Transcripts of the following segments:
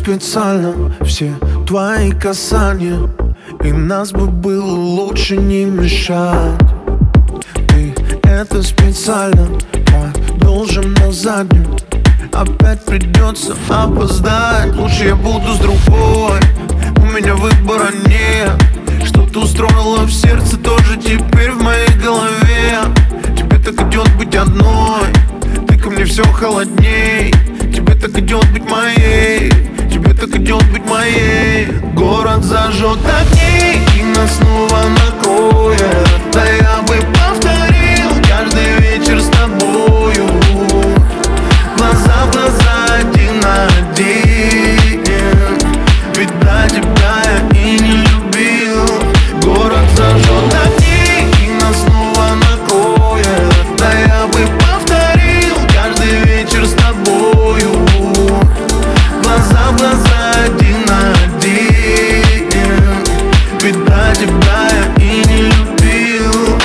специально все твои касания, и нас бы было лучше не мешать. Ты это специально продолжим на заднюю. Опять придется опоздать. Лучше я буду с другой, у меня выбора нет. Что ты устроила в сердце, тоже теперь в моей голове. Тебе так идет быть одной, ты ко мне все холодней. Тебе так идет быть моей, тебе так идет быть моей. Город зажжет огни и нас снова накроет. Да я бы повторил каждый вечер с тобою. Глаза в глаза, один на один. Ведь до тебя я и не любил. Город зажжет огни и нас снова накроет. Да я бы повторил каждый вечер с тобою. Глаза в глаза, один на один. Ведь до тебя я и не любил.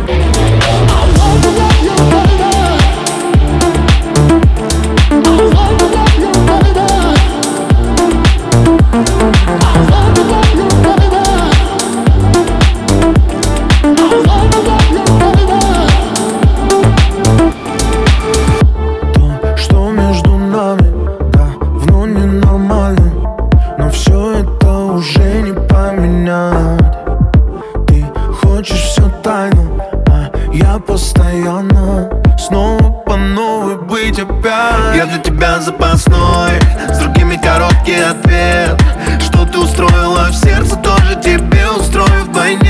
То, что между нами давно ненормально, но все это уже не поменять. Ты хочешь все тайно, а я постоянно снова по новой быть опять. Я для тебя запасной, с другими короткий ответ. Что ты устроила в сердце, тоже тебе устрою вдвойне.